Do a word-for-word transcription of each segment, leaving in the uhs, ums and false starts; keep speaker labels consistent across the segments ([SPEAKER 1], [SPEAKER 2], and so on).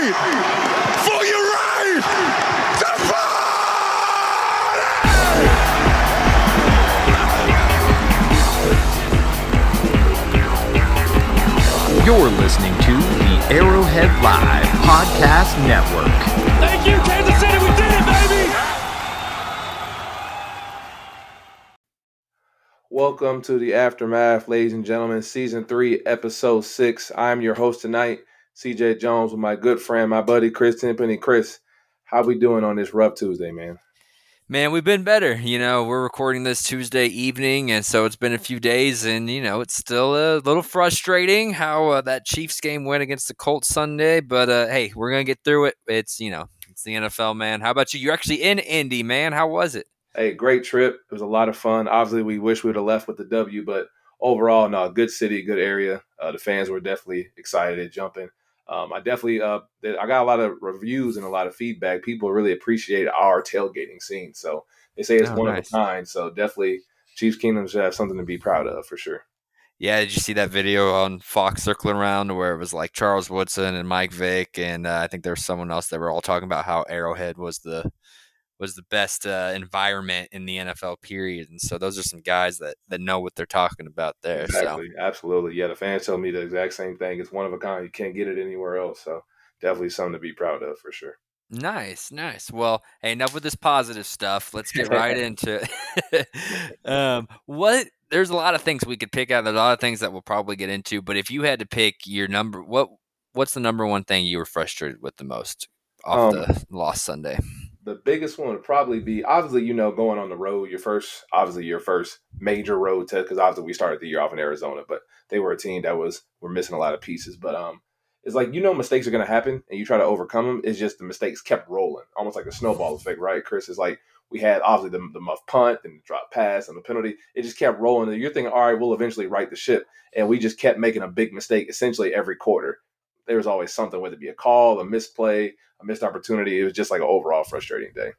[SPEAKER 1] fight for your right to party!
[SPEAKER 2] You're listening to the Arrowhead Live Podcast Network.
[SPEAKER 3] Thank you, Kansas City. We did it, baby!
[SPEAKER 4] Welcome to the Aftermath, ladies and gentlemen, Season three, Episode six. I'm your host tonight, C J Jones, with my good friend, my buddy, Chris Timpany. Chris, how we doing on this rough Tuesday, man?
[SPEAKER 5] Man, we've been better. You know, we're recording this Tuesday evening, and so it's been a few days, and, you know, it's still a little frustrating how uh, that Chiefs game went against the Colts Sunday, but, uh, hey, we're going to get through it. It's, you know, it's the N F L, man. How about you? You're actually in Indy, man. How was it?
[SPEAKER 4] Hey, great trip. It was a lot of fun. Obviously, we wish we would have left with the W, but overall, no, good city, good area. Uh, the fans were definitely excited at jumping. Um, I definitely, uh, I got a lot of reviews and a lot of feedback. People really appreciate our tailgating scene. So they say it's
[SPEAKER 5] Oh,
[SPEAKER 4] one
[SPEAKER 5] nice.
[SPEAKER 4] of a kind. So definitely Chiefs Kingdom should have something to be proud of for sure.
[SPEAKER 5] Yeah, did you see that video on Fox circling around where it was like Charles Woodson and Mike Vick, and uh, I think there was someone else that were all talking about how Arrowhead was the was the best uh, environment in the N F L period. And so those are some guys that, that know what they're talking about there.
[SPEAKER 4] Exactly.
[SPEAKER 5] So.
[SPEAKER 4] Absolutely. Yeah, the fans tell me the exact same thing. It's one of a kind. You can't get it anywhere else. So definitely something to be proud of for sure.
[SPEAKER 5] Nice, nice. Well, hey, enough with this positive stuff. Let's get right into it. um, what? There's a lot of things we could pick out. There's a lot of things that we'll probably get into. But if you had to pick your number, what what's the number one thing you were frustrated with the most off
[SPEAKER 4] Um,
[SPEAKER 5] the lost Sunday?
[SPEAKER 4] The biggest one would probably be, obviously, you know, going on the road, your first, obviously your first major road test, because obviously we started the year off in Arizona, but they were a team that was, were missing a lot of pieces. But um, it's like, you know, mistakes are going to happen and you try to overcome them. It's just the mistakes kept rolling, almost like a snowball effect, right, Chris? It's like we had obviously the, the muff punt and the drop pass and the penalty. It just kept rolling. And you're thinking, all right, we'll eventually right the ship. And we just kept making a big mistake essentially every quarter. There was always something, whether it be a call, a misplay, a missed opportunity. It was just like an overall frustrating day.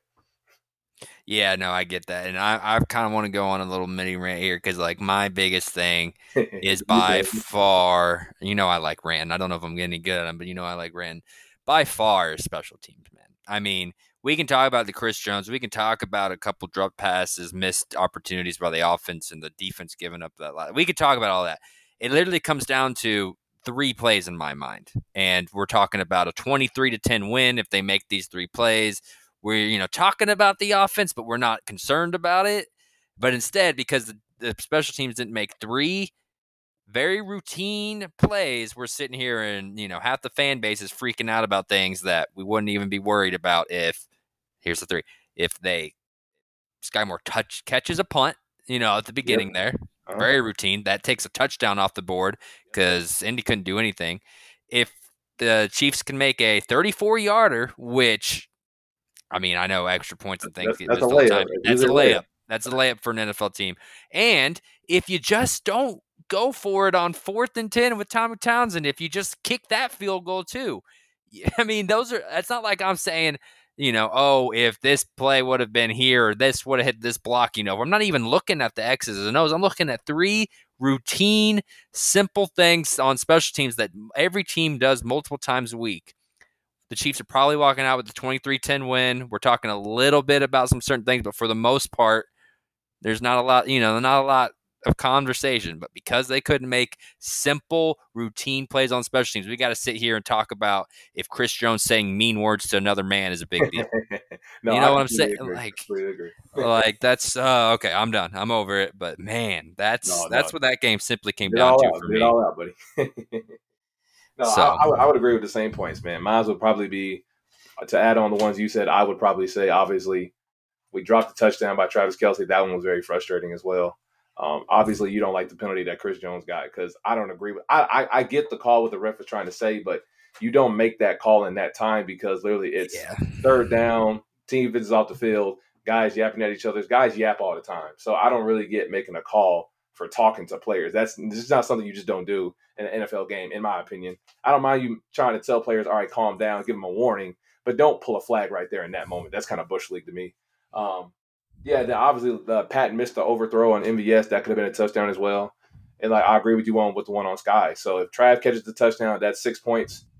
[SPEAKER 5] Yeah, no, I get that. And I, I kind of want to go on a little mini rant here because, like, my biggest thing is by far, you know, I like ranting. I don't know if I'm getting good at them, but you know, I like ranting. By far is special teams, man. I mean, we can talk about the Chris Jones. We can talk about a couple drop passes, missed opportunities by the offense and the defense giving up that lot. We could talk about all that. It literally comes down to three plays in my mind. And we're talking about a twenty-three to ten win if they make these three plays. We're, you know, talking about the offense, but we're not concerned about it. But instead, because the, the special teams didn't make three very routine plays, we're sitting here and, you know, half the fan base is freaking out about things that we wouldn't even be worried about if, here's the three, if they, Sky Moore touch catches a punt, you know, at the beginning yep. there. Uh-huh. Very routine. That takes a touchdown off the board because Indy couldn't do anything. If the Chiefs can make a thirty-four yarder, which, I mean, I know extra points and things.
[SPEAKER 4] That's, that's a layup.
[SPEAKER 5] That's a layup. layup. That's a layup for an N F L team. And if you just don't go for it on fourth and ten with Tommy Townsend, if you just kick that field goal too, I mean, those are. It's not like I'm saying, you know, oh, if this play would have been here or this would have hit this block, you know, I'm not even looking at the X's and O's. I'm looking at three routine, simple things on special teams that every team does multiple times a week. The Chiefs are probably walking out with the twenty-three ten win. We're talking a little bit about some certain things, but for the most part, there's not a lot, you know, not a lot of conversation. But because they couldn't make simple, routine plays on special teams, we got to sit here and talk about if Chris Jones saying mean words to another man is a big deal.
[SPEAKER 4] no,
[SPEAKER 5] you know
[SPEAKER 4] I
[SPEAKER 5] what I'm saying?
[SPEAKER 4] Agree.
[SPEAKER 5] Like,
[SPEAKER 4] agree.
[SPEAKER 5] like that's uh, okay. I'm done. I'm over it. But man, that's
[SPEAKER 4] no,
[SPEAKER 5] that's
[SPEAKER 4] no.
[SPEAKER 5] what that game simply came
[SPEAKER 4] Get
[SPEAKER 5] down to
[SPEAKER 4] out.
[SPEAKER 5] for
[SPEAKER 4] Get
[SPEAKER 5] me.
[SPEAKER 4] it all out, buddy. no,
[SPEAKER 5] so.
[SPEAKER 4] I, I, would, I would agree with the same points, man. Mine would probably be to add on the ones you said. I would probably say, obviously, we dropped the touchdown by Travis Kelce. That one was very frustrating as well. Um, obviously, you don't like the penalty that Chris Jones got because I don't agree with. I, I I get the call what the ref was trying to say, but you don't make that call in that time because literally it's
[SPEAKER 5] yeah.
[SPEAKER 4] third down, team visits off the field, guys yapping at each other. Guys yap all the time, so I don't really get making a call for talking to players. That's this is not something you just don't do in an N F L game, in my opinion. I don't mind you trying to tell players, all right, calm down, give them a warning, but don't pull a flag right there in that moment. That's kind of bush league to me. Um, Yeah, the, obviously uh, Pat missed the overthrow on M V S. That could have been a touchdown as well. And like I agree with you on with the one on Sky. So if Trav catches the touchdown, that's six points.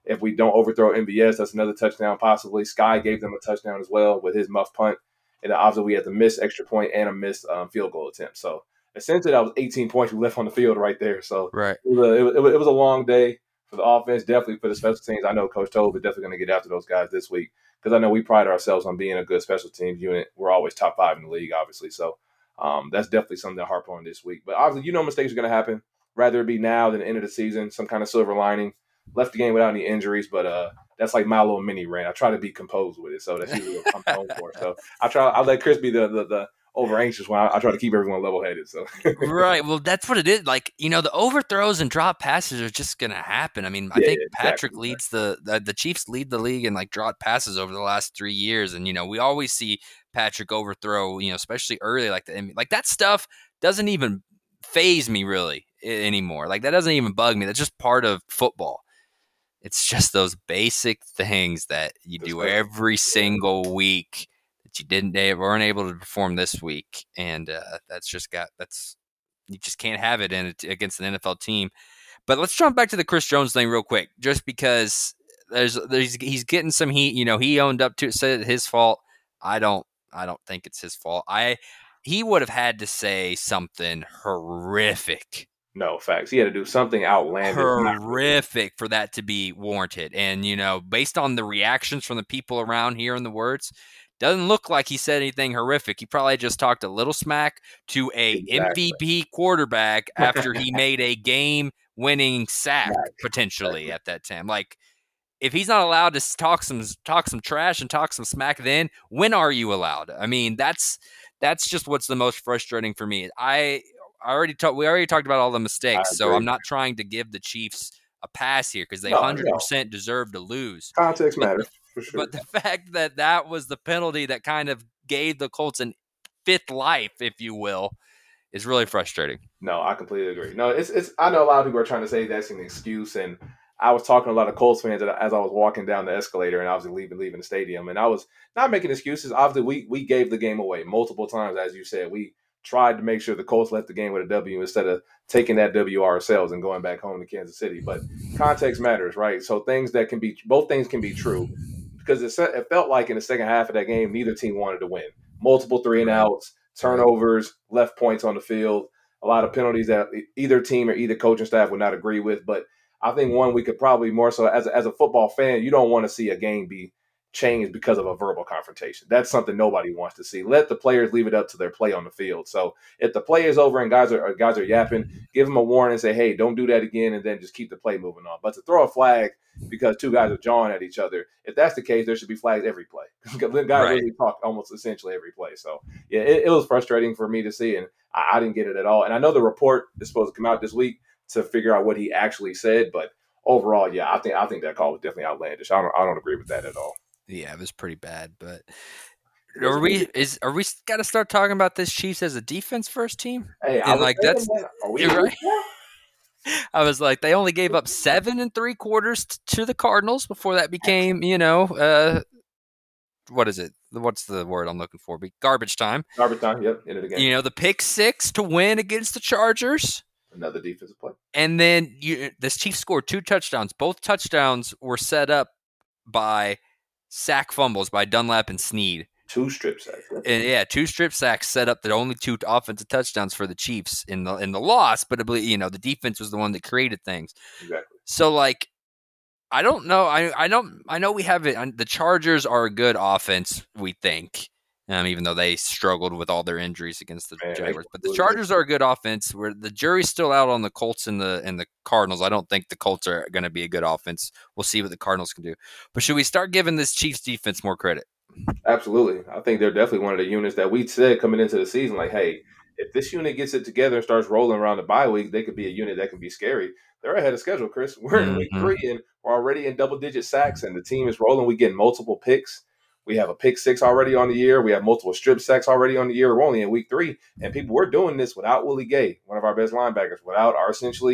[SPEAKER 4] If we don't overthrow M B S, that's another touchdown possibly. Sky gave them a touchdown as well with his muff punt. And obviously we had the missed extra point and a missed um, field goal attempt. So essentially that was eighteen points we left on the field right there. So
[SPEAKER 5] right.
[SPEAKER 4] it, was a, it, was, it was a long day for the offense, definitely for the special teams. I know Coach Tobe is definitely going to get after those guys this week because I know we pride ourselves on being a good special teams unit. We're always top five in the league, obviously. So um, that's definitely something to harp on this week. But obviously, you know mistakes are going to happen, rather it be now than the end of the season, some kind of silver lining. Left the game without any injuries, but uh, that's like my little mini rant. I try to be composed with it, so that's usually what I'm known for. So I try. I let Chris be the the, the over anxious one. I, I try to keep everyone level headed. So
[SPEAKER 5] right. Well, that's what it is. Like you know, the overthrows and drop passes are just gonna happen. I mean, I
[SPEAKER 4] yeah,
[SPEAKER 5] think
[SPEAKER 4] yeah,
[SPEAKER 5] Patrick
[SPEAKER 4] exactly.
[SPEAKER 5] leads the, the the Chiefs lead the league in like drop passes over the last three years, and you know we always see Patrick overthrow. You know, especially early, like the like that stuff doesn't even faze me really anymore. Like that doesn't even bug me. That's just part of football. It's just those basic things that you do every single week that you didn't they weren't able to perform this week, and uh, that's just got that's you just can't have it in it against an N F L team. But let's jump back to the Chris Jones thing real quick, just because there's there's he's getting some heat. You know, he owned up to it, said it's his fault. I don't I don't think it's his fault. I he would have had to say something horrific.
[SPEAKER 4] No, facts. He had to do something outlandish.
[SPEAKER 5] Horrific for that to be warranted. And, you know, based on the reactions from the people around here and the words, doesn't look like he said anything horrific. He probably just talked a little smack to a exactly. M V P quarterback after he made a game-winning sack, potentially, at that time. Like, if he's not allowed to talk some talk some trash and talk some smack then, when are you allowed? I mean, that's that's just what's the most frustrating for me. I... I already talked. We already talked about all the mistakes, so I'm not trying to give the Chiefs a pass here because they one hundred percent no. deserve to lose.
[SPEAKER 4] Context
[SPEAKER 5] but
[SPEAKER 4] matters,
[SPEAKER 5] the,
[SPEAKER 4] for sure.
[SPEAKER 5] But the fact that that was the penalty that kind of gave the Colts an fifth life, if you will, is really frustrating.
[SPEAKER 4] No, I completely agree. No, it's it's. I know a lot of people are trying to say that's an excuse, and I was talking to a lot of Colts fans as I was walking down the escalator and I was leaving leaving the stadium, and I was not making excuses. Obviously, we we gave the game away multiple times, as you said. We tried to make sure the Colts left the game with a W instead of taking that W ourselves and going back home to Kansas City. But context matters, right? So things that can be – both things can be true because it, it felt like in the second half of that game, neither team wanted to win. Multiple three and outs, turnovers, left points on the field, a lot of penalties that either team or either coaching staff would not agree with. But I think one we could probably more so as a, as a football fan, you don't want to see a game be changed because of a verbal confrontation. That's something nobody wants to see. Let the players leave it up to their play on the field. So if the play is over and guys are guys are yapping, give them a warning and say, hey, don't do that again, and then just keep the play moving on. But to throw a flag because two guys are jawing at each other, if that's the case, there should be flags every play. The guys
[SPEAKER 5] right.
[SPEAKER 4] really talk almost essentially every play. So yeah, it, it was frustrating for me to see, and I, I didn't get it at all. And I know the report is supposed to come out this week to figure out what he actually said, but overall, yeah, I think I think that call was definitely outlandish. I don't I don't agree with that at all.
[SPEAKER 5] Yeah, it was pretty bad, but are we is are we got to start talking about this Chiefs as a defense first team?
[SPEAKER 4] Hey,
[SPEAKER 5] and like that's
[SPEAKER 4] that. Are we
[SPEAKER 5] right. I was like, they only gave up seven and three quarters t- to the Cardinals before that became, you know, uh, what is it? What's the word I'm looking for? Be garbage time.
[SPEAKER 4] Garbage time. Yep, end of the game.
[SPEAKER 5] You know, the pick six to win against the Chargers.
[SPEAKER 4] Another defensive play. And
[SPEAKER 5] then you, this Chiefs scored two touchdowns. Both touchdowns were set up by sack fumbles by Dunlap and Snead.
[SPEAKER 4] Two strip sacks. Yeah.
[SPEAKER 5] And yeah, two strip sacks set up the only two offensive touchdowns for the Chiefs in the in the loss, but I believe, you know, the defense was the one that created things.
[SPEAKER 4] Exactly.
[SPEAKER 5] So like, I don't know. I I don't. I know we have it. The Chargers are a good offense, we think, um, even though they struggled with all their injuries against the Man, Jaguars. But the Chargers are a good offense. Where the jury's still out on the Colts and the and the Cardinals. I don't think the Colts are going to be a good offense. We'll see what the Cardinals can do. But should we start giving this Chiefs defense more credit?
[SPEAKER 4] Absolutely. I think they're definitely one of the units that we said coming into the season, like, hey, if this unit gets it together and starts rolling around the bye week, they could be a unit that can be scary. They're ahead of schedule, Chris. We're in mm-hmm. week three, and we're already in double-digit sacks, and the team is rolling. We get multiple picks. We have a pick six already on the year. We have multiple strip sacks already on the year. We're only in week three, and people, we're doing this without Willie Gay, one of our best linebackers, without our essentially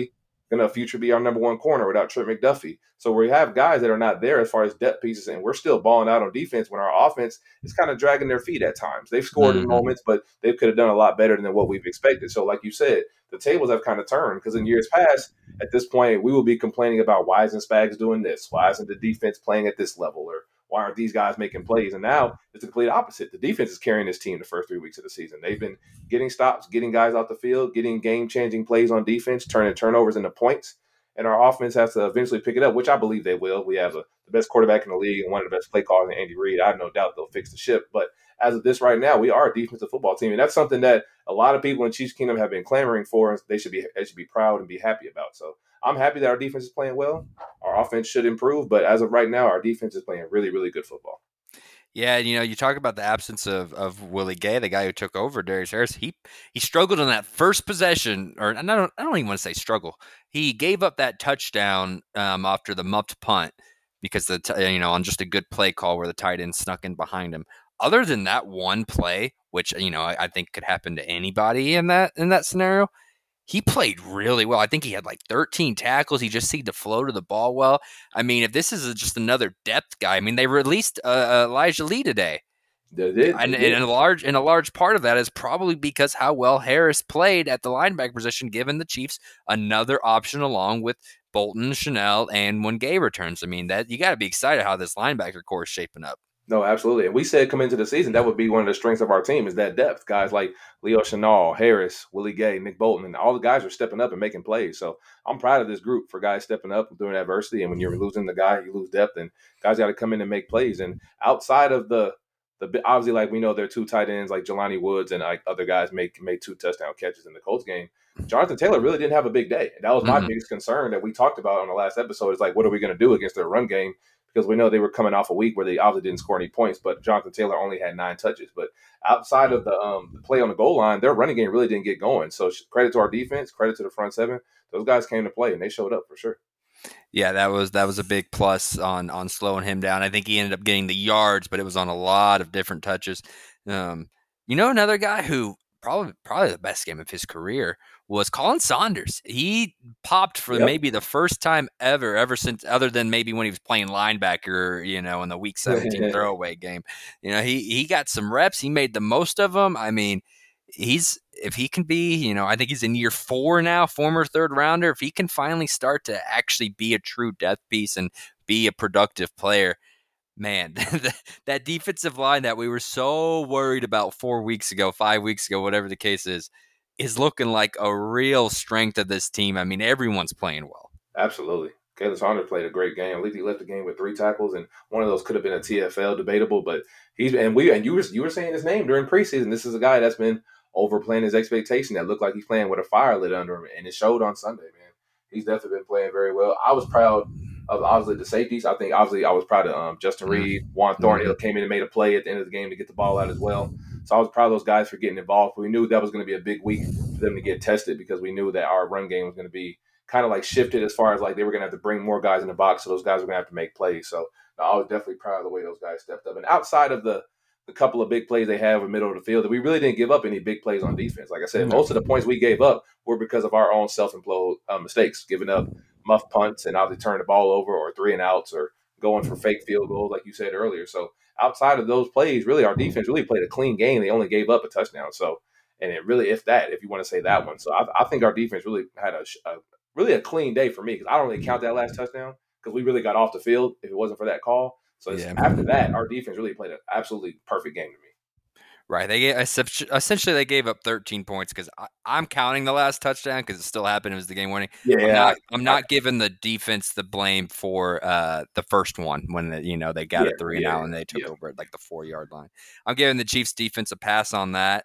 [SPEAKER 4] going to future be our number one corner without Trent McDuffie. So we have guys that are not there as far as depth pieces, and we're still balling out on defense when our offense is kind of dragging their feet at times. They've scored
[SPEAKER 5] Mhm.
[SPEAKER 4] in moments, but they could have done a lot better than what we've expected. So like you said, the tables have kind of turned because in years past, at this point, we will be complaining about why isn't Spags doing this? Why isn't the defense playing at this level? Or why aren't these guys making plays? And now it's the complete opposite. The defense is carrying this team the first three weeks of the season. They've been getting stops, getting guys out the field, getting game-changing plays on defense, turning turnovers into points. And our offense has to eventually pick it up, which I believe they will. We have a, the best quarterback in the league and one of the best play callers in Andy Reid. I have no doubt they'll fix the ship. But as of this right now, we are a defensive football team. And that's something that a lot of people in Chiefs Kingdom have been clamoring for, and they should be they should be proud and be happy about. So I'm happy that our defense is playing well. Our offense should improve. But as of right now, our defense is playing really, really good football.
[SPEAKER 5] Yeah, you know, you talk about the absence of, of Willie Gay, the guy who took over Darius Harris. He he struggled on that first possession, or I don't I don't even want to say struggle. He gave up that touchdown um, after the muffed punt because the t- you know on just a good play call where the tight end snuck in behind him. Other than that one play, which you know I, I think could happen to anybody in that in that scenario, he played really well. I think he had like thirteen tackles. He just seemed to flow to the ball well. I mean, if this is just another depth guy, I mean, they released uh, Elijah Lee today.
[SPEAKER 4] They did,
[SPEAKER 5] and,
[SPEAKER 4] they did.
[SPEAKER 5] and a large and a large part of that is probably because how well Harris played at the linebacker position, given the Chiefs another option along with Bolton, Chanel, and when Gay returns. I mean, that you got to be excited how this linebacker core is shaping up.
[SPEAKER 4] No, absolutely. And we said come into the season, that would be one of the strengths of our team is that depth. Guys like Leo Chenal, Harris, Willie Gay, Nick Bolton, and all the guys are stepping up and making plays. So I'm proud of this group for guys stepping up during adversity. And when you're losing the guy, you lose depth, and guys got to come in and make plays. And outside of the, the obviously, like we know there are two tight ends like Jelani Woods and like other guys make made two touchdown catches in the Colts game. Jonathan Taylor really didn't have a big day. And that was my
[SPEAKER 5] Mhm.
[SPEAKER 4] biggest concern that we talked about on the last episode is like, what are we going to do against their run game? Because we know they were coming off a week where they obviously didn't score any points, but Jonathan Taylor only had nine touches. But outside of the, um, the play on the goal line, their running game really didn't get going. So credit to our defense, credit to the front seven. Those guys came to play, and they showed up for sure.
[SPEAKER 5] Yeah, that was that was a big plus on on slowing him down. I think he ended up getting the yards, but it was on a lot of different touches. Um, you know, another guy who probably probably the best game of his career was Colin Saunders. He popped for
[SPEAKER 4] Yep.
[SPEAKER 5] maybe the first time ever, ever since, other than maybe when he was playing linebacker, you know, in the Week seventeen throwaway game. You know, he he got some reps. He made the most of them. I mean, he's if he can be, you know, I think he's in year four now, former third rounder. If he can finally start to actually be a true depth piece and be a productive player, man, that defensive line that we were so worried about four weeks ago, five weeks ago, whatever the case is, is looking like a real strength of this team. I mean, everyone's playing well.
[SPEAKER 4] Absolutely. Kalen Saunders played a great game. I believe he left the game with three tackles, and one of those could have been a T F L, debatable. But he's and we and you were you were saying his name during preseason. This is a guy that's been overplaying his expectation. That looked like he's playing with a fire lit under him, and it showed on Sunday. Man, he's definitely been playing very well. I was proud of obviously the safeties. I think obviously I was proud of um, Justin Reed. Juan Thornhill came in and made a play at the end of the game to get the ball out as well. So I was proud of those guys for getting involved. But we knew that was going to be a big week for them to get tested because we knew that our run game was going to be kind of like shifted as far as like they were going to have to bring more guys in the box. So those guys were going to have to make plays. So no, I was definitely proud of the way those guys stepped up. And outside of the the couple of big plays they have in the middle of the field, that we really didn't give up any big plays on defense. Like I said, most of the points we gave up were because of our own self-implode uh, mistakes, giving up muff punts and obviously turning the ball over or three and outs or going for fake field goals, like you said earlier. So outside of those plays, really our defense really played a clean game. They only gave up a touchdown. So, and it really, if that, if you want to say that one. So I, I think our defense really had a, a really a clean day for me because I don't really count that last touchdown because we really got off the field if it wasn't for that call. So
[SPEAKER 5] Yeah.
[SPEAKER 4] after that, our defense really played an absolutely perfect game to me.
[SPEAKER 5] Right. They gave, essentially they gave up thirteen points because I'm counting the last touchdown because it still happened. It was the game winning.
[SPEAKER 4] Yeah,
[SPEAKER 5] I'm not, I'm not giving the defense the blame for uh, the first one when the, you know they got
[SPEAKER 4] Yeah,
[SPEAKER 5] a three and
[SPEAKER 4] yeah,
[SPEAKER 5] out and they took
[SPEAKER 4] yeah.
[SPEAKER 5] over at like the four yard line. I'm giving the Chiefs defense a pass on that.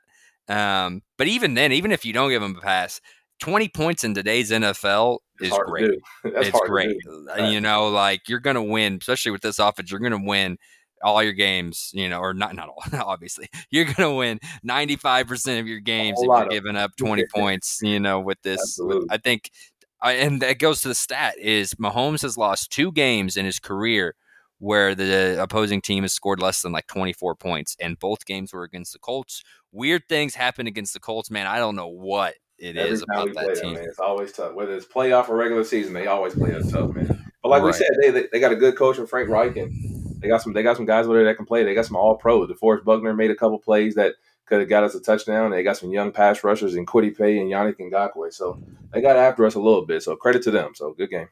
[SPEAKER 5] Um, but even then, even if you don't give them a pass, twenty points in today's N F L
[SPEAKER 4] It's
[SPEAKER 5] is
[SPEAKER 4] hard to
[SPEAKER 5] great.
[SPEAKER 4] do. That's
[SPEAKER 5] It's
[SPEAKER 4] hard to
[SPEAKER 5] great.
[SPEAKER 4] do.
[SPEAKER 5] Uh, You know, like you're going to win, especially with this offense, you're going to win all your games, you know, or not, not all, obviously. You're going to win ninety-five percent of your games
[SPEAKER 4] A
[SPEAKER 5] if
[SPEAKER 4] lot
[SPEAKER 5] you're
[SPEAKER 4] of
[SPEAKER 5] giving up twenty points, you know, with this. With,
[SPEAKER 4] Absolutely.
[SPEAKER 5] I think, I, and that goes to the stat is Mahomes has lost two games in his career where the opposing team has scored less than like twenty-four points, and both games were against the Colts. Weird things happen against the Colts, man. I don't know what it
[SPEAKER 4] Every
[SPEAKER 5] is
[SPEAKER 4] time
[SPEAKER 5] about
[SPEAKER 4] we
[SPEAKER 5] that
[SPEAKER 4] play them,
[SPEAKER 5] team.
[SPEAKER 4] man, it's always tough. Whether it's playoff or regular season, they always play us tough, man. But like we
[SPEAKER 5] Right.
[SPEAKER 4] said, they, they they got a good coach in Frank Reich, and they got some they got some guys over there that can play. They got some all pros. DeForest Buckner made a couple plays that could have got us a touchdown. They got some young pass rushers in Kwity Paye and Yannick Ngakoue. So they got after us a little bit. So credit to them. So good game.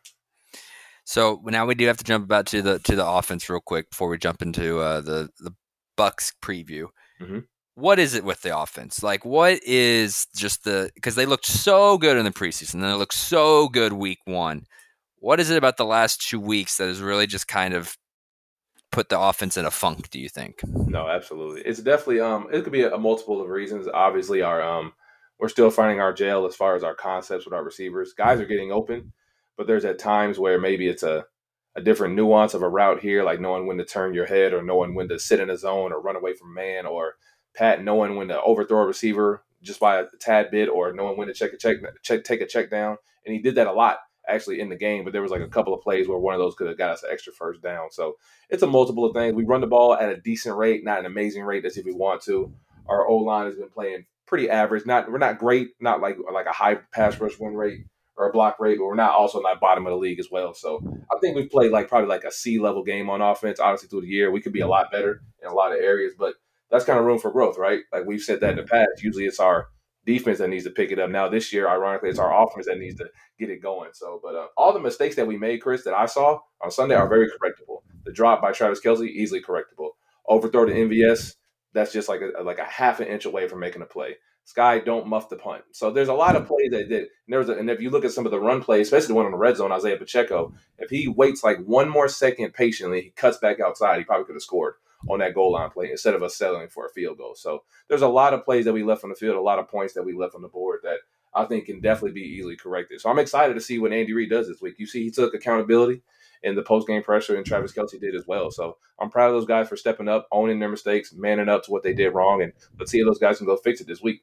[SPEAKER 5] So now we do have to jump about to the to the offense real quick before we jump into uh, the the Bucks preview.
[SPEAKER 4] Mm-hmm.
[SPEAKER 5] What is it with the offense? Like, what is just the – because they looked so good in the preseason, and they looked so good week one. What is it about the last two weeks that has really just kind of put the offense in a funk, do you think?
[SPEAKER 4] No, absolutely. It's definitely um. It could be a, a multiple of reasons. Obviously, our um, we're still finding our gel as far as our concepts with our receivers. Guys are getting open, but there's at times where maybe it's a, a different nuance of a route here, like knowing when to turn your head or knowing when to sit in a zone or run away from man, or Pat knowing when to overthrow a receiver just by a tad bit, or knowing when to check a check, check take a check down. And he did that a lot actually in the game, but there was like a couple of plays where one of those could have got us an extra first down. So it's a multiple of things. We run the ball at a decent rate, not an amazing rate as if we want to. Our O-line has been playing pretty average. Not we're not great, not like like a high pass rush win rate or a block rate, but we're not also not bottom of the league as well. So I think we've played like probably like a C level game on offense. Honestly, through the year, we could be a lot better in a lot of areas, but that's kind of room for growth, right? Like we've said that in the past. Usually it's our defense that needs to pick it up. Now this year, ironically, it's our offense that needs to get it going. So, but uh, all the mistakes that we made, Chris, that I saw on Sunday are very correctable. The drop by Travis Kelce, easily correctable. Overthrow to M V S, that's just like a, like a half an inch away from making a play. Sky, don't muff the punt. So there's a lot of plays that did. And, there was a, and if you look at some of the run plays, especially the one on the red zone, Isaiah Pacheco, if he waits like one more second patiently, he cuts back outside, he probably could have scored on that goal line play instead of us settling for a field goal. So there's a lot of plays that we left on the field, a lot of points that we left on the board that I think can definitely be easily corrected. So I'm excited to see what Andy Reid does this week. You see he took accountability in the post-game pressure, and Travis Kelce did as well. So I'm proud of those guys for stepping up, owning their mistakes, manning up to what they did wrong, and let's see if those guys can go fix it this week.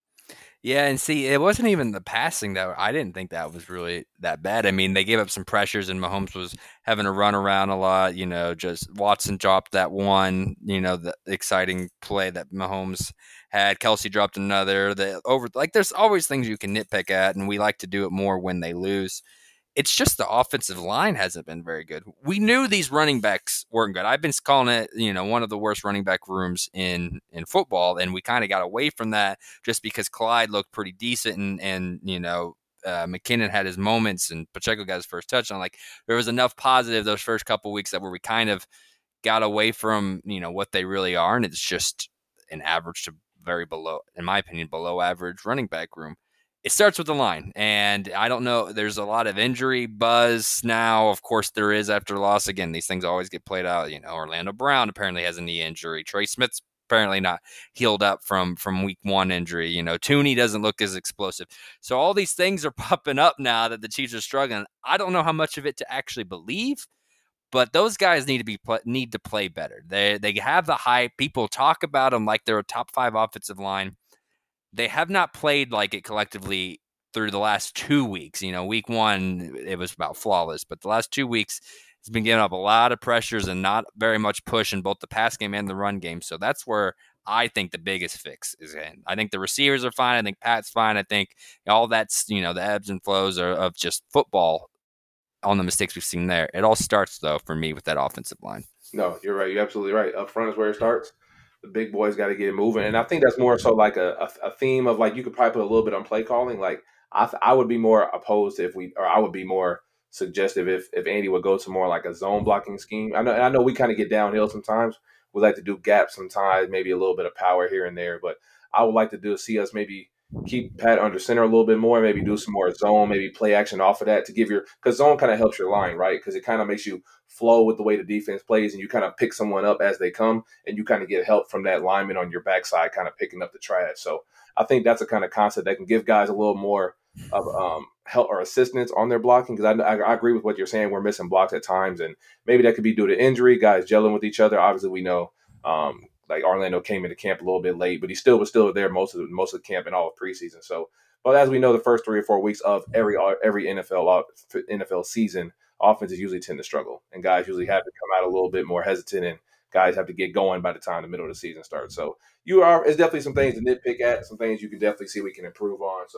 [SPEAKER 5] Yeah, and see, it wasn't even the passing that I didn't think that was really that bad. I mean, they gave up some pressures, and Mahomes was having to run around a lot. You know, just Watson dropped that one, you know, the exciting play that Mahomes had. Kelce dropped another. The over like, there's always things you can nitpick at, and we like to do it more when they lose. It's just the offensive line hasn't been very good. We knew these running backs weren't good. I've been calling it, you know, one of the worst running back rooms in, in football, and we kind of got away from that just because Clyde looked pretty decent, and, and you know, uh, McKinnon had his moments, and Pacheco got his first touchdown. Like, there was enough positive those first couple weeks that where we kind of got away from, you know, what they really are, and it's just an average to very below, in my opinion, below average running back room. It starts with the line, and I don't know. There's a lot of injury buzz now. Of course, there is after loss. Again, these things always get played out. You know, Orlando Brown apparently has a knee injury. Trey Smith's apparently not healed up from from week one injury. You know, Tooney doesn't look as explosive. So all these things are popping up now that the Chiefs are struggling. I don't know how much of it to actually believe, but those guys need to be need to play better. They they have the hype. People talk about them like they're a top five offensive line. They have not played like it collectively through the last two weeks. You know, week one, it was about flawless, but the last two weeks, it's been giving up a lot of pressures and not very much push in both the pass game and the run game. So that's where I think the biggest fix is in. I think the receivers are fine. I think Pat's fine. I think all that's, you know, the ebbs and flows are, of just football on the mistakes we've seen there. It all starts, though, for me with that offensive line.
[SPEAKER 4] No, you're right. You're absolutely right. Up front is where it starts. The big boys got to get it moving. And I think that's more so like a, a, a theme of like, you could probably put a little bit on play calling. Like I I would be more opposed if we, or I would be more suggestive if, if Andy would go to more like a zone blocking scheme. I know, I know we kind of get downhill sometimes. We like to do gaps sometimes, maybe a little bit of power here and there, but I would like to do see us maybe keep Pat under center a little bit more, maybe do some more zone, maybe play action off of that to give your, because zone kind of helps your line, right? Because it kind of makes you flow with the way the defense plays, and you kind of pick someone up as they come, and you kind of get help from that lineman on your backside kind of picking up the trash. So I think that's a kind of concept that can give guys a little more of um, help or assistance on their blocking, because I, I, I agree with what you're saying. We're missing blocks at times, and maybe that could be due to injury, guys gelling with each other. Obviously, we know um, like Orlando came into camp a little bit late, but he still was still there most of the, most of the camp and all of preseason. So, but as we know, the first three or four weeks of every every N F L N F L season, offenses usually tend to struggle, and guys usually have to come out a little bit more hesitant, and guys have to get going by the time the middle of the season starts. So you are, it's definitely some things to nitpick at, some things you can definitely see we can improve on. So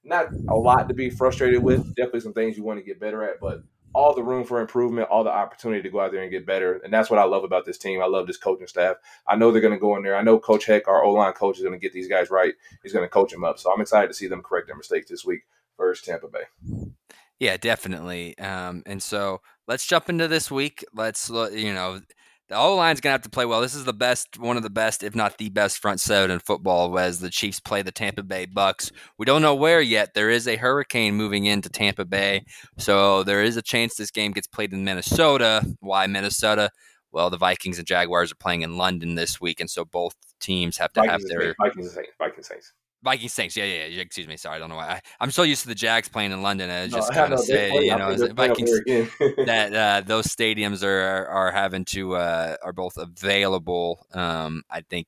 [SPEAKER 4] not a lot to be frustrated with. Definitely some things you want to get better at, but all the room for improvement, all the opportunity to go out there and get better. And that's what I love about this team. I love this coaching staff. I know they're going to go in there. I know Coach Heck, our O-line coach, is going to get these guys right. He's going to coach them up. So I'm excited to see them correct their mistakes this week versus Tampa Bay.
[SPEAKER 5] Yeah, definitely. Um, and so let's jump into this week. Let's, you know, the O-line's going to have to play well. This is the best, one of the best, if not the best front seven in football as the Chiefs play the Tampa Bay Bucks. We don't know where yet. There is a hurricane moving into Tampa Bay, so there is a chance this game gets played in Minnesota. Why Minnesota? Well, the Vikings and Jaguars are playing in London this week, and so both teams have to
[SPEAKER 4] Vikings
[SPEAKER 5] have their
[SPEAKER 4] – Vikings and Saints. Vikings Saints.
[SPEAKER 5] Vikings Saints, yeah, yeah, yeah. Excuse me, sorry, I don't know why. I, I'm so used to the Jags playing in London. I just
[SPEAKER 4] no,
[SPEAKER 5] kind of
[SPEAKER 4] no,
[SPEAKER 5] say,
[SPEAKER 4] playing,
[SPEAKER 5] you know, Vikings that uh, those stadiums are are having to uh, are both available. Um, I think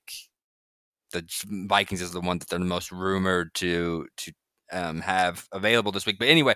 [SPEAKER 5] the Vikings is the one that they're the most rumored to to um, have available this week. But anyway,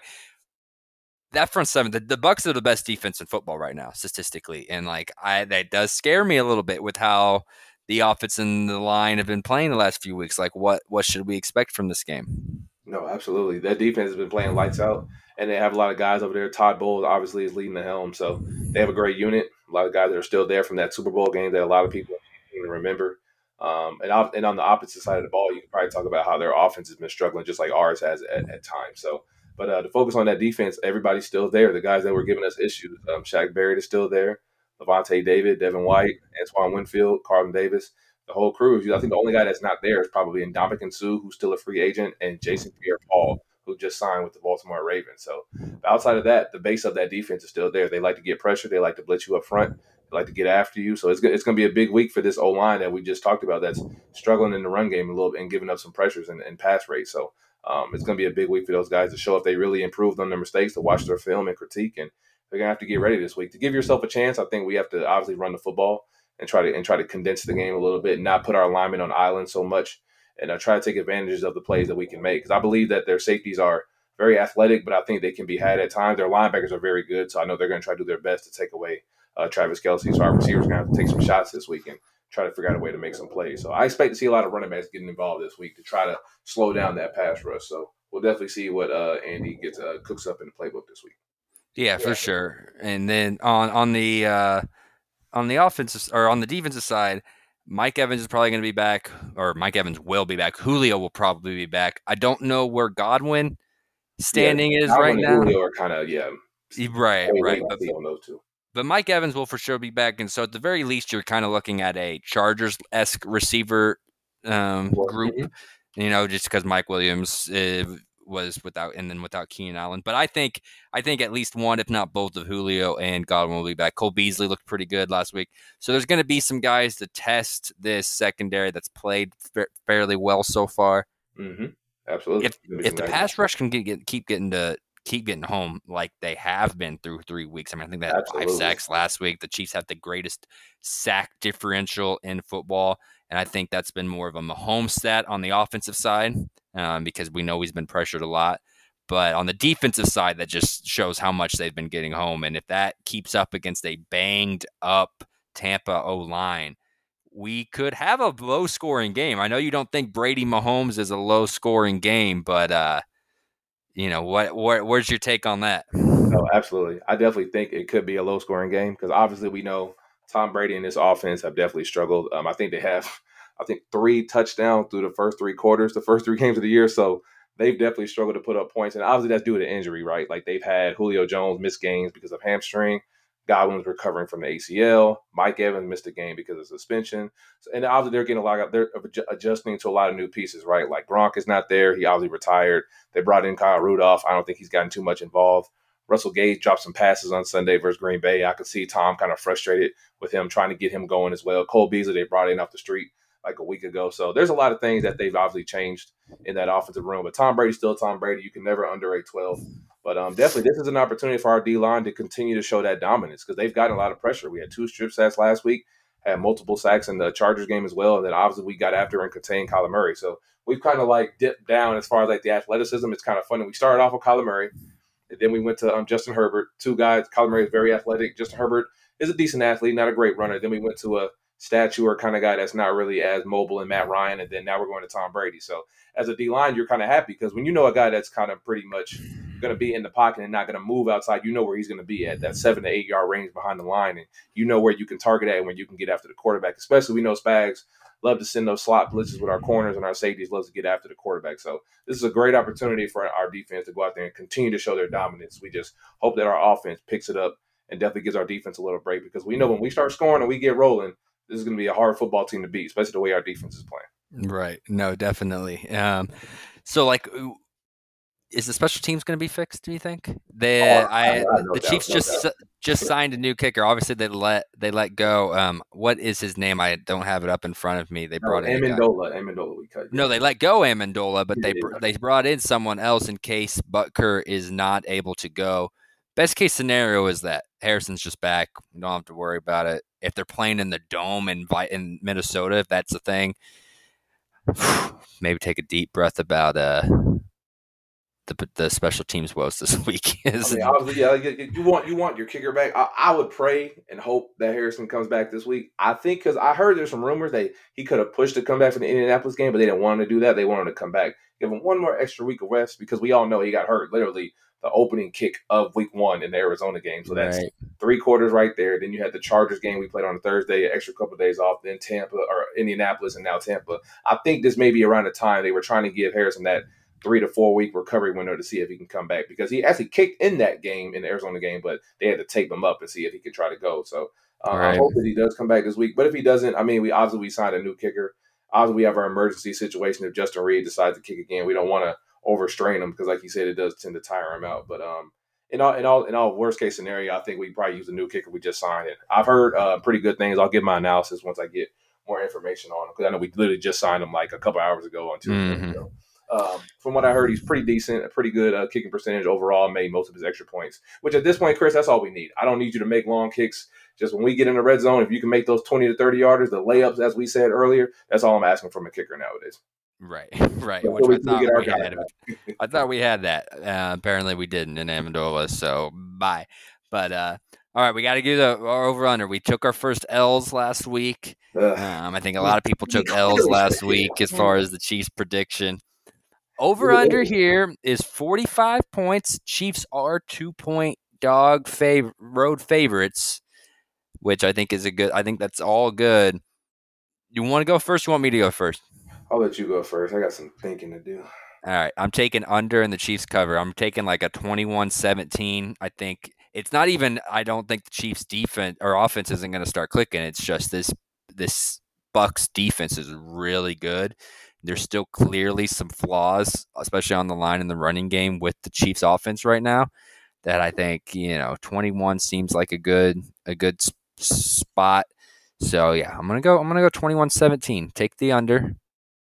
[SPEAKER 5] that front seven, the, the Bucks are the best defense in football right now, statistically, and like I that does scare me a little bit with how the offense and the line have been playing the last few weeks. Like, what what should we expect from this game?
[SPEAKER 4] No, absolutely. That defense has been playing lights out, and they have a lot of guys over there. Todd Bowles obviously is leading the helm, so they have a great unit. A lot of guys that are still there from that Super Bowl game that a lot of people even remember. Um, and, and on the opposite side of the ball, you can probably talk about how their offense has been struggling, just like ours has at, at times. So, but uh, to focus on that defense, everybody's still there. The guys that were giving us issues, um, Shaq Barrett is still there, Levante David, Devin White, Antoine Winfield, Carlton Davis. The whole crew. I think the only guy that's not there is probably Ndamukong Suh, who's still a free agent, and Jason Pierre-Paul, who just signed with the Baltimore Ravens. So outside of that, the base of that defense is still there. They like to get pressure. They like to blitz you up front. They like to get after you. So it's it's going to be a big week for this O-line that we just talked about that's struggling in the run game a little bit and giving up some pressures and, and pass rate. So um, it's going to be a big week for those guys to show if they really improved on their mistakes, to watch their film and critique. And they're going to have to get ready this week. To give yourself a chance, I think we have to obviously run the football and try to and try to condense the game a little bit and not put our alignment on island so much, and uh, try to take advantages of the plays that we can make. Because I believe that their safeties are very athletic, but I think they can be had at times. Their linebackers are very good, so I know they're going to try to do their best to take away uh, Travis Kelce. So our receivers are going to have to take some shots this week and try to figure out a way to make some plays. So I expect to see a lot of running backs getting involved this week to try to slow down that pass rush. So we'll definitely see what uh, Andy gets uh, cooks up in the playbook this week.
[SPEAKER 5] Yeah, yeah, for sure. And then on on the uh, on the offensive or on the defensive side, Mike Evans is probably going to be back, or Mike Evans will be back. Julio will probably be back. I don't know where Godwin standing
[SPEAKER 4] yeah,
[SPEAKER 5] is
[SPEAKER 4] Godwin
[SPEAKER 5] right
[SPEAKER 4] and
[SPEAKER 5] now.
[SPEAKER 4] Julio are kind of yeah,
[SPEAKER 5] right, right.
[SPEAKER 4] But, on those two.
[SPEAKER 5] But Mike Evans will for sure be back, and so at the very least, you're kind of looking at a Chargers-esque receiver um, group. Mm-hmm. You know, just because Mike Williams uh, was without, and then without Keenan Allen. But I think, I think at least one, if not both, of Julio and Godwin will be back. Cole Beasley looked pretty good last week, so there's going to be some guys to test this secondary that's played fa- fairly well so far.
[SPEAKER 4] Mm-hmm. Absolutely.
[SPEAKER 5] If, if the pass rush can get, get keep getting to keep getting home like they have been through three weeks. I mean, I think they had Absolutely. five sacks last week. The Chiefs have the greatest sack differential in football, and I think that's been more of a Mahomes stat on the offensive side um, because we know he's been pressured a lot. But on the defensive side, that just shows how much they've been getting home. And if that keeps up against a banged-up Tampa O-line, we could have a low-scoring game. I know you don't think Brady Mahomes is a low-scoring game, but uh, you know what? Where, where's your take on that?
[SPEAKER 4] No, absolutely. I definitely think it could be a low-scoring game because obviously we know Tom Brady and this offense have definitely struggled. Um, I think they have, I think, three touchdowns through the first three quarters, the first three games of the year. So they've definitely struggled to put up points, and obviously that's due to injury, right? Like they've had Julio Jones miss games because of hamstring. Godwin's recovering from the A C L. Mike Evans missed a game because of suspension. So, and obviously they're getting a lot of, they're adjusting to a lot of new pieces, right? Like Gronk is not there. He obviously retired. They brought in Kyle Rudolph. I don't think he's gotten too much involved. Russell Gage dropped some passes on Sunday versus Green Bay. I could see Tom kind of frustrated with him, trying to get him going as well. Cole Beasley, they brought in off the street like a week ago. So there's a lot of things that they've obviously changed in that offensive room. But Tom Brady's still Tom Brady. You can never underrate twelve. But um, definitely this is an opportunity for our D-line to continue to show that dominance because they've gotten a lot of pressure. We had two strip sacks last week, had multiple sacks in the Chargers game as well, and then obviously we got after and contained Kyler Murray. So we've kind of like dipped down as far as like the athleticism. It's kind of funny. We started off with Kyler Murray, and then we went to um, Justin Herbert. Two guys. Kyler Murray is very athletic. Justin Herbert is a decent athlete, not a great runner. Then we went to a stature kind of guy that's not really as mobile in Matt Ryan, and then now we're going to Tom Brady. So as a D-line, you're kind of happy because when you know a guy that's kind of pretty much going to be in the pocket and not going to move outside, you know where he's going to be at that seven to eight yard range behind the line, and you know where you can target at and when you can get after the quarterback. Especially we know Spags love to send those slot blitzes with our corners, and our safeties love to get after the quarterback. So this is a great opportunity for our defense to go out there and continue to show their dominance. We just hope that our offense picks it up and definitely gives our defense a little break because we know when we start scoring and we get rolling, this is going to be a hard football team to beat, especially the way our defense is playing.
[SPEAKER 5] Right. No, definitely. Um, so, like, is the special teams going to be fixed? Do you think? They,
[SPEAKER 4] oh,
[SPEAKER 5] I,
[SPEAKER 4] I, I
[SPEAKER 5] the doubt, Chiefs no just doubt. just signed a new kicker. Obviously, they let they let go. Um, what is his name? I don't have it up in front of me. They brought
[SPEAKER 4] no,
[SPEAKER 5] in
[SPEAKER 4] Amendola. Amendola, we cut. Yeah.
[SPEAKER 5] No, they let go Amendola, but
[SPEAKER 4] yeah,
[SPEAKER 5] they
[SPEAKER 4] yeah.
[SPEAKER 5] they brought in someone else in case Butker is not able to go. Best case scenario is that Harrison's just back. We don't have to worry about it. If they're playing in the dome in in Minnesota, if that's the thing, maybe take a deep breath about uh. The, the special teams woes this week.
[SPEAKER 4] I mean, obviously, yeah, you want you want your kicker back. I, I would pray and hope that Harrison comes back this week. I think because I heard there's some rumors that he could have pushed to come back for the Indianapolis game, but they didn't want him to do that. They wanted him to come back, give him one more extra week of rest because we all know he got hurt literally the opening kick of week one in the Arizona game. So that's right. three quarters right there. Then you had the Chargers game we played on a Thursday, an extra couple of days off. Then Tampa or Indianapolis and now Tampa. I think this may be around the time they were trying to give Harrison that three to four week recovery window to see if he can come back because he actually kicked in that game in the Arizona game, but they had to tape him up and see if he could try to go. So uh, right. I hope that he does come back this week. But if he doesn't, I mean, we obviously we signed a new kicker. Obviously, we have our emergency situation if Justin Reed decides to kick again. We don't want to overstrain him because, like you said, it does tend to tire him out. But um, in all in all in all worst case scenario, I think we probably use a new kicker we just signed. And I've heard uh, pretty good things. I'll give my analysis once I get more information on him because I know we literally just signed him like a couple hours ago on Tuesday.
[SPEAKER 5] Mm-hmm.
[SPEAKER 4] So. Um, from what I heard, he's pretty decent, a pretty good uh, kicking percentage overall, made most of his extra points, which at this point, Chris, that's all we need. I don't need you to make long kicks. Just when we get in the red zone, if you can make those twenty to thirty yarders, the layups, as we said earlier, that's all I'm asking from a kicker nowadays.
[SPEAKER 5] Right, right. So which I, thought we had, I thought we had that. Uh, apparently we didn't in Amendola, so bye. But, uh, all right, we got to do the over-under. We took our first L's last week. Um, I think a lot of people took L's last week as far as the Chiefs prediction. Over-under here is forty-five points. Chiefs are two-point dog fav- road favorites, which I think is a good – I think that's all good. You want to go first? You want me to go first?
[SPEAKER 4] I'll let you go first. I got some thinking to do.
[SPEAKER 5] All right. I'm taking under in the Chiefs cover. I'm taking like a twenty-one seventeen. I think it's not even – I don't think the Chiefs defense or offense isn't going to start clicking. It's just this this Bucs defense is really good. There's still clearly some flaws, especially on the line in the running game with the Chiefs offense right now, that I think, you know, twenty-one seems like a good a good spot. So yeah, I'm gonna go. I'm gonna go twenty-one seventeen. Take the under,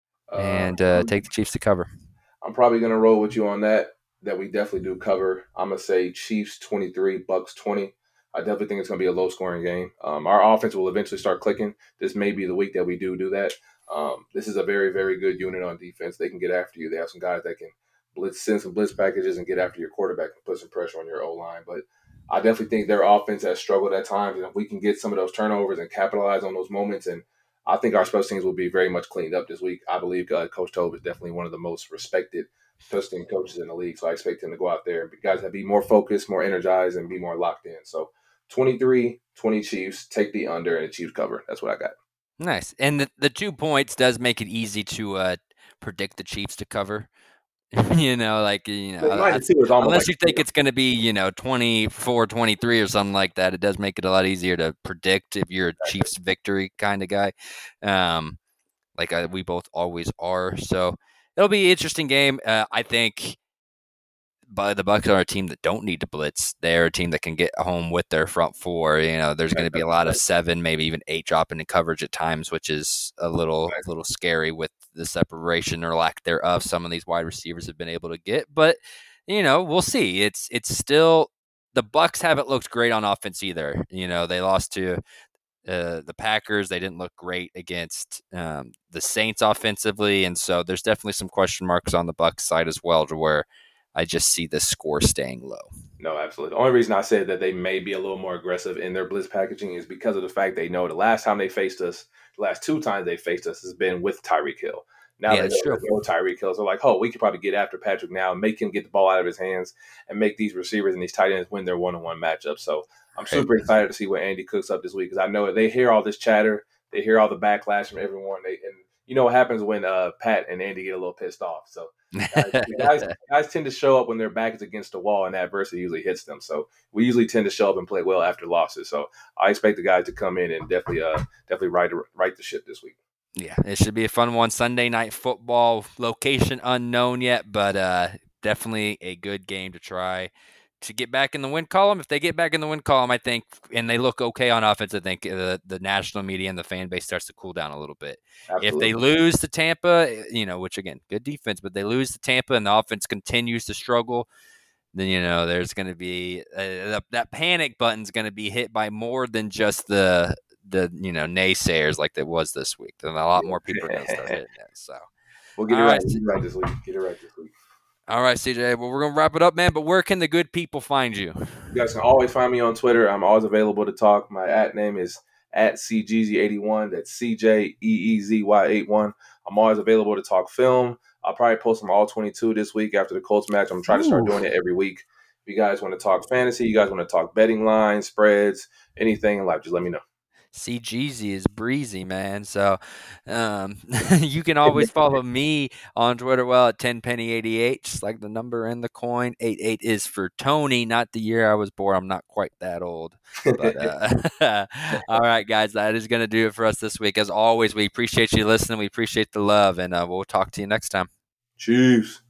[SPEAKER 5] and uh, uh, take the Chiefs to cover.
[SPEAKER 4] I'm probably gonna roll with you on that. That we definitely do cover. I'm gonna say Chiefs twenty-three, Bucs twenty. I definitely think it's gonna be a low scoring game. Um, our offense will eventually start clicking. This may be the week that we do do that. Um, this is a very, very good unit on defense. They can get after you. They have some guys that can blitz, send some blitz packages and get after your quarterback and put some pressure on your O-line. But I definitely think their offense has struggled at times. And if we can get some of those turnovers and capitalize on those moments, and I think our special teams will be very much cleaned up this week. I believe uh, Coach Tobe is definitely one of the most respected special team coaches in the league. So I expect him to go out there and guys have be more focused, more energized, and be more locked in. So twenty-three twenty Chiefs, take the under, and the Chiefs cover. That's what I got.
[SPEAKER 5] Nice. And the, the two points does make it easy to uh, predict the Chiefs to cover. you know, like, you know, unless like, you think it's going to be, you know, twenty-four twenty-three or something like that, it does make it a lot easier to predict if you're a Chiefs victory kind of guy. Um, like uh, we both always are. So it'll be an interesting game. Uh, I think but the Bucs are a team that don't need to blitz. They're a team that can get home with their front four. You know, there's going to be a lot of seven, maybe even eight dropping in coverage at times, which is a little, a little scary with the separation or lack thereof some of these wide receivers have been able to get. But you know, we'll see. It's it's still the Bucs haven't looked great on offense either. You know, they lost to uh, the Packers. They didn't look great against um, the Saints offensively, and so there's definitely some question marks on the Bucs side as well, to where I just see the score staying low.
[SPEAKER 4] No, absolutely. The only reason I said that they may be a little more aggressive in their blitz packaging is because of the fact they know the last time they faced us, the last two times they faced us has been with Tyreek Hill. Now
[SPEAKER 5] Yeah,
[SPEAKER 4] they
[SPEAKER 5] that's
[SPEAKER 4] know
[SPEAKER 5] true.
[SPEAKER 4] no Tyreek Hill. So like, oh, we could probably get after Patrick now, make him get the ball out of his hands, and make these receivers and these tight ends win their one-on-one matchups. So I'm super excited to see what Andy cooks up this week because I know they hear all this chatter, they hear all the backlash from everyone. They and you know what happens when uh, Pat and Andy get a little pissed off. So guys, guys, guys tend to show up when their back is against the wall and adversity usually hits them. So we usually tend to show up and play well after losses. So I expect the guys to come in and definitely, uh, definitely right, right the ship this week.
[SPEAKER 5] Yeah, it should be a fun one. Sunday night football, location unknown yet, but uh, definitely a good game to try to get back in the win column. If they get back in the win column, I think, and they look okay on offense, I think the, the national media and the fan base starts to cool down a little bit. Absolutely. If they lose to Tampa, you know, which again, good defense, but they lose to Tampa and the offense continues to struggle, then, you know, there's going to be uh, that panic button's going to be hit by more than just the, the, you know, naysayers like it was this week. Then a lot more people are going to start hitting it. So
[SPEAKER 4] we'll get it right. Get it right this week. Get it right this week.
[SPEAKER 5] All right, C J. Well, we're going to wrap it up, man. But where can the good people find you?
[SPEAKER 4] You guys can always find me on Twitter. I'm always available to talk. My at name is at C G Z eighty-one. That's C J E E Z Y eighty-one. I'm always available to talk film. I'll probably post some all twenty-two this week after the Colts match. I'm trying Ooh. to start doing it every week. If you guys want to talk fantasy, you guys want to talk betting lines, spreads, anything in life, just let me know.
[SPEAKER 5] C G Z is breezy, man. So um, you can always follow me on Twitter, well, at ten penny eighty-eight, just like the number in the coin. eighty-eight is for Tony, not the year I was born. I'm not quite that old. But uh, all right, guys, that is going to do it for us this week. As always, we appreciate you listening. We appreciate the love, and uh, we'll talk to you next time.
[SPEAKER 4] Chiefs.